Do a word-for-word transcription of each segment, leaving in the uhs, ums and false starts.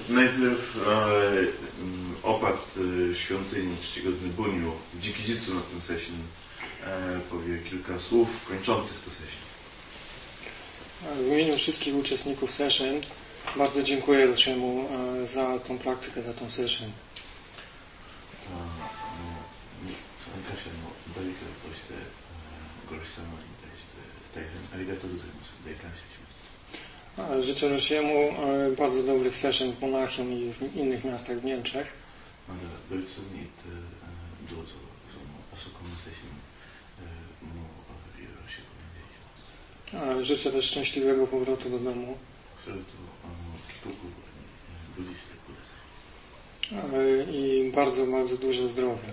Najpierw e, opat e, świątyni czcigodny Buniu, Dziki Jitsu na tym sesji e, powie kilka słów kończących tę sesję. W imieniu wszystkich uczestników session bardzo dziękuję Roshiemu e, za tą praktykę, za tą session. Życzę Roshiemu bardzo dobrych session w Monachium i w innych miastach w Niemczech. Życzę też szczęśliwego powrotu do domu. I bardzo, bardzo duże zdrowie.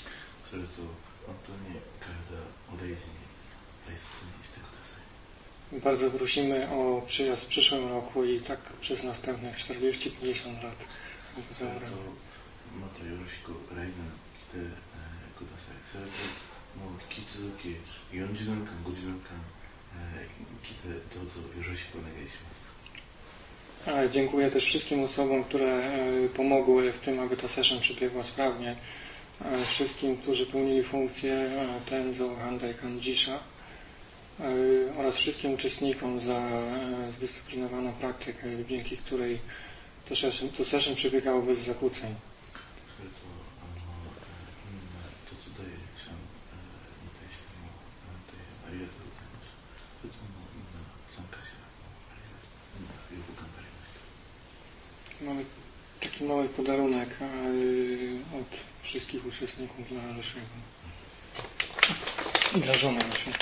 Bardzo prosimy o przyjazd w przyszłym roku i tak przez następnych czterdzieści do pięćdziesięciu lat. Dziękuję też wszystkim osobom, które pomogły w tym, aby ta session przebiegła sprawnie. Wszystkim, którzy pełnili funkcję Tenzo, Handai, Kanjisha oraz wszystkim uczestnikom za zdyscyplinowaną praktykę, dzięki której to session, to session przebiegało bez zakłóceń. Mamy taki mały podarunek od wszystkich uczestników dla Roshiego. Dla żony Roshiego.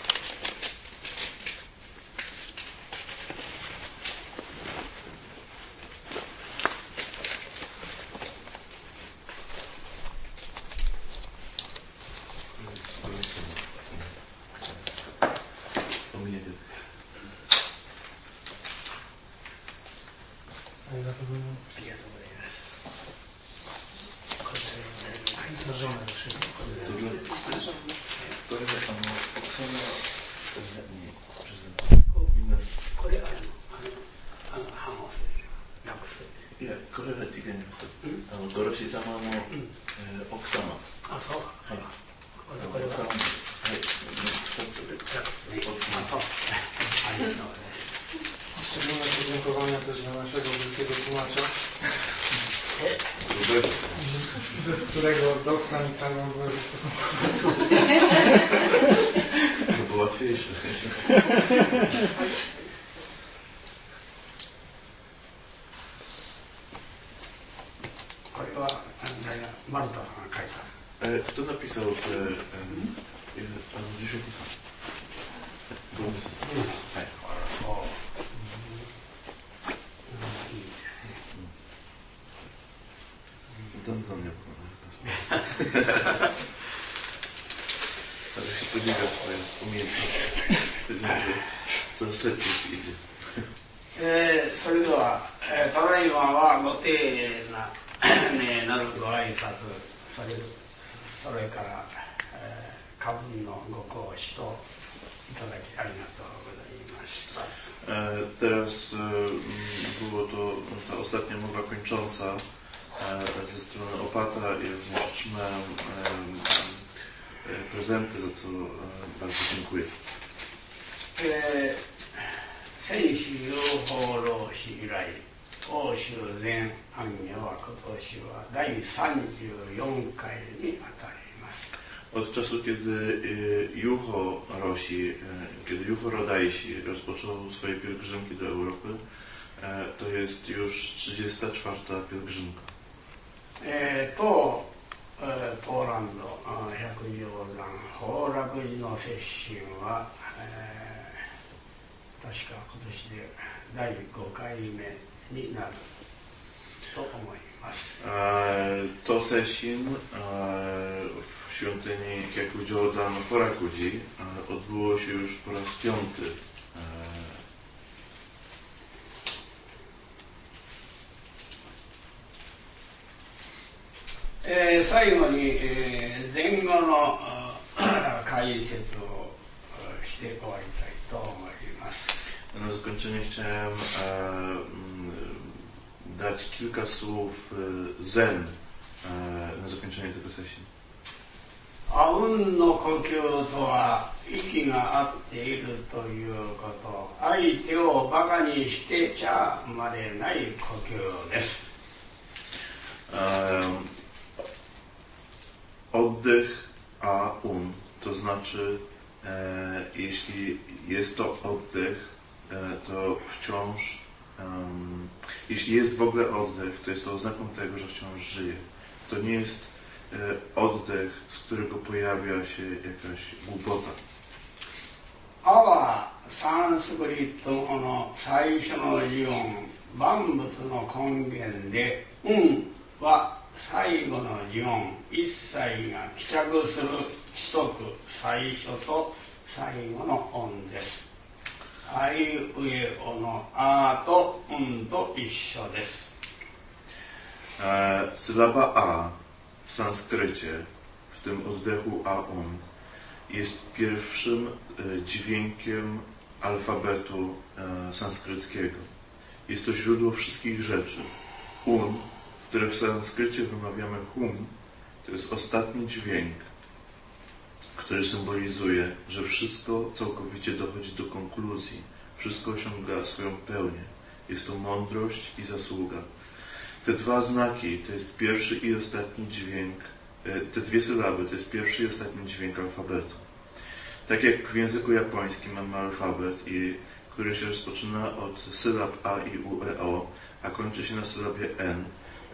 Szczególne podziękowania też dla naszego wielkiego tłumacza, bez którego Doksan i Kalman były stosunkowo to było łatwiejsze. Kto napisał te... Pan dzisiaj pisał? Dan dan nie było. Ale się podziwia twoje umiejętności. Coraz lepiej idzie. それでは、ただいまはご丁寧なるご挨拶、それそれから、えー、花分のご講師といただきありがとうございました。 E, teraz e, było to ta ostatnia mowa kończąca e, ze strony opata i również otrzymałem e, e, prezenty, za co e, bardzo dziękuję. 先週放浪士以来、欧州全般行は今年は第さんじゅうよんかいにあたります。 Od czasu, kiedy Juho Rosi, kiedy Juho Rodaisi rozpoczął swoje pielgrzymki do Europy, to jest już trzydziesta czwarta pielgrzymka. えー、と、えー、ポーランド百丈山宝楽寺の接心は、えー、確か今年でだいごかいめになると思います。 To Sesin w świątyni Kyakujo-zan w Horakuji odbyło się już po raz piąty. えー、最後に、えー、前後の解説をして終わりたいと思います。 Na zakończenie chciałem e, dać kilka słów zen na zakończenie tego sesji. 阿吽の呼吸とは息が合っているということ、相手をバカにしてちゃまれない呼吸です。 Um, oddech A-un to znaczy, e, jeśli jest to oddech, e, to wciąż, um, jeśli jest w ogóle oddech, to jest to oznaką tego, że wciąż żyje. To nie jest e, oddech, z którego pojawia się jakaś głupota. あはサンスクリット語の最初の字音、万物の根源で、うんは最後の字音、一切が帰着する知徳、最初と最後の音です。あいうえおのあとうんと一緒です。 E, sylaba A w sanskrycie, w tym oddechu A-un, jest pierwszym e, dźwiękiem alfabetu e, sanskryckiego. Jest to źródło wszystkich rzeczy. Un, które w sanskrycie wymawiamy hum, to jest ostatni dźwięk, który symbolizuje, że wszystko całkowicie dochodzi do konkluzji, wszystko osiąga swoją pełnię. Jest to mądrość i zasługa. Te dwa znaki to jest pierwszy i ostatni dźwięk, te dwie sylaby to jest pierwszy i ostatni dźwięk alfabetu. Tak jak w języku japońskim mamy alfabet, i, który się rozpoczyna od sylab A, I, U, E, O, a kończy się na sylabie N,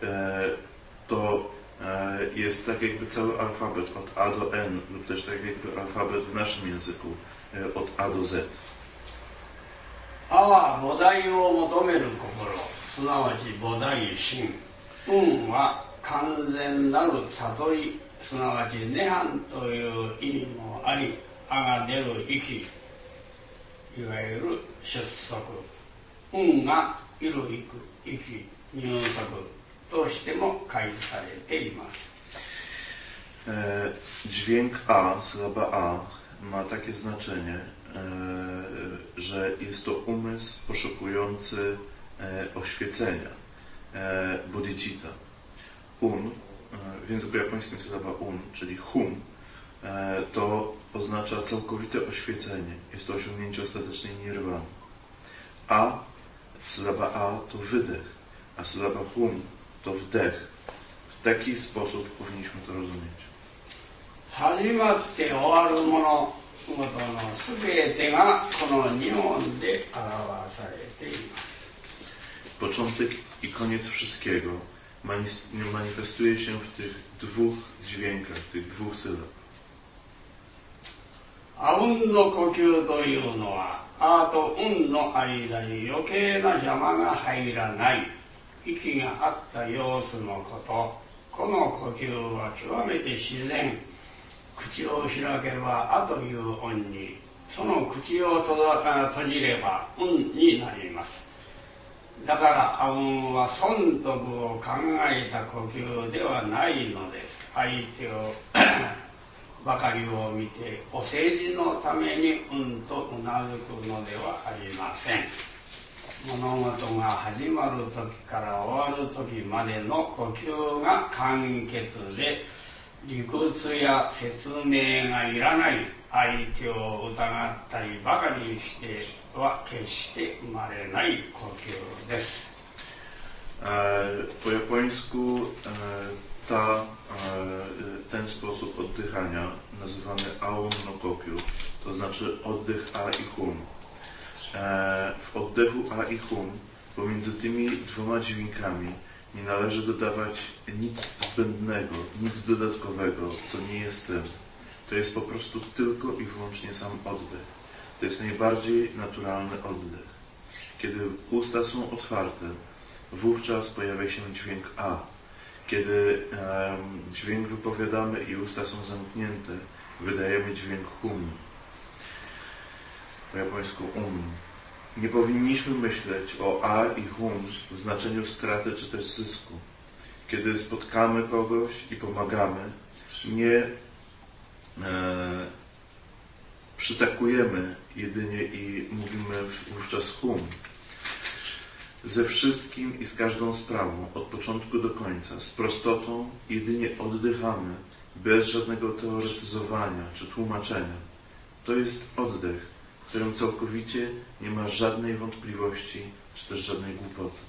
to jest tak jakby cały alfabet od A do N, lub też tak jakby alfabet w naszym języku od A do Z. あは菩提を求める心、すなわち菩提心。うんは完全なる悟り、すなわち涅槃という意味もあり、あが出る息、いわゆる出足。うんがいる息、息、入足としても解されています。 E, dźwięk A, sylaba A, ma takie znaczenie, e, że jest to umysł poszukujący e, oświecenia, e, bodhicitta. Un, e, w języku japońskim sylaba un, czyli hum, e, to oznacza całkowite oświecenie. Jest to osiągnięcie ostatecznej nirwany. A, sylaba A to wydech, a sylaba hum to wdech. W taki sposób powinniśmy to rozumieć. 始まって終わるものごとのすべてがこの二音で表されています。 Początek i koniec wszystkiego manifestuje się w tych dwóch dźwiękach, tych dwóch sylab. あうんの呼吸というのは、あとうんの間に余計な邪魔が入らない息が合った様子のこと。この呼吸は極めて自然。口を開けばあという音に、その口を閉じればうんになります。だからあうんは損得を考えた呼吸ではないのです。相手をばかりを見てお世辞のためにうんとうなずくのではありません。物事が始まる時から終わる時までの呼吸が簡潔で、理屈や説明がいらない相手を疑ったりばかりしては決して生まれない呼吸です。 Po japońsku ta, ten sposób oddychania nazywany aum no kokyu, to znaczy oddech A i hum. W oddechu A i hum pomiędzy tymi dwoma dźwiękami nie należy dodawać nic zbędnego, nic dodatkowego, co nie jest tym. To jest po prostu tylko i wyłącznie sam oddech. To jest najbardziej naturalny oddech. Kiedy usta są otwarte, wówczas pojawia się dźwięk A. Kiedy um, dźwięk wypowiadamy i usta są zamknięte, wydajemy dźwięk hum. Po japońsku um. Nie powinniśmy myśleć o A i hum w znaczeniu straty czy też zysku. Kiedy spotkamy kogoś i pomagamy, nie e, przytakujemy jedynie i mówimy wówczas hum. ze wszystkim i z każdą sprawą, od początku do końca, z prostotą, jedynie oddychamy, bez żadnego teoretyzowania czy tłumaczenia. To jest oddech, w którym całkowicie nie ma żadnej wątpliwości, czy też żadnej głupoty.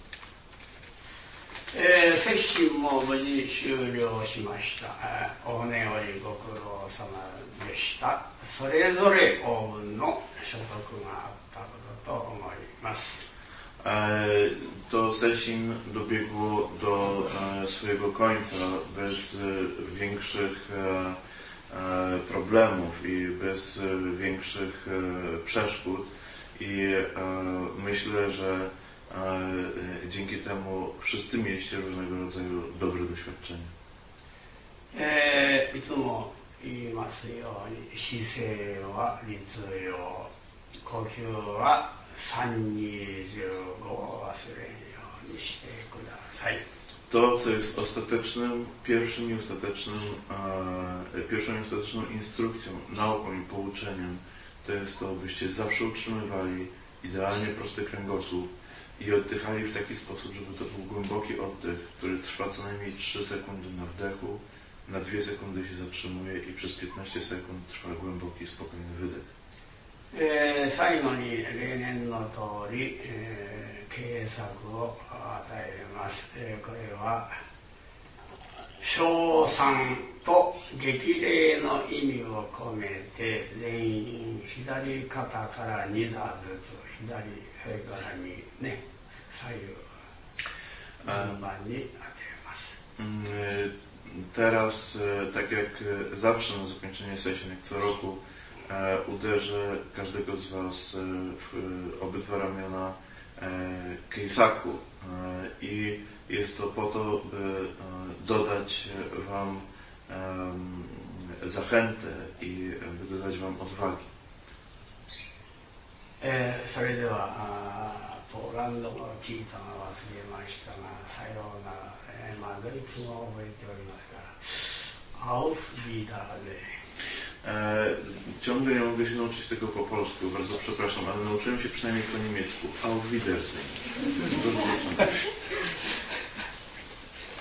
えー、接種も無事終了しました。お骨よりご苦労様でした。それぞれ応分の所得があったことと思います。 To session dobiegło do swojego końca bez większych problemów i bez większych przeszkód i myślę, że dzięki temu wszyscy mieliście różnego rodzaju dobre doświadczenia. えー、いつも言いますように、姿勢は律令、呼吸はさんにじゅうごを忘れんようにしてください。 To, co jest ostatecznym, pierwszym i ostatecznym, e, pierwszą i ostateczną instrukcją, nauką i pouczeniem, to jest to, byście zawsze utrzymywali idealnie prosty kręgosłup i oddychali w taki sposób, żeby to był głęboki oddech, który trwa co najmniej trzy sekundy na wdechu, na dwie sekundy się zatrzymuje i przez piętnaście sekund trwa głęboki, spokojny wydech. えー、最後に例年の通り、えー、警策を与えます。えー、これは称賛と激励の意味を込めて全員左肩からに打ずつ左それからにね左右順番に当てます。 Teraz, tak jak zawsze na zakończenie sesji, jak co roku, uderzę każdego z Was w obydwa ramiona keisaku i jest to po to, by dodać Wam zachętę i by dodać Wam odwagi. えー、それではポーランド語を聞いたのは忘れましたが、さようなら、えー、まあドイツ語を覚えておりますから、アウフビーダーゼ。 E, ciągle nie mogę się nauczyć tego po polsku, bardzo przepraszam, ale nauczyłem się przynajmniej po niemiecku. Auf Wiedersehen. Do zobaczenia.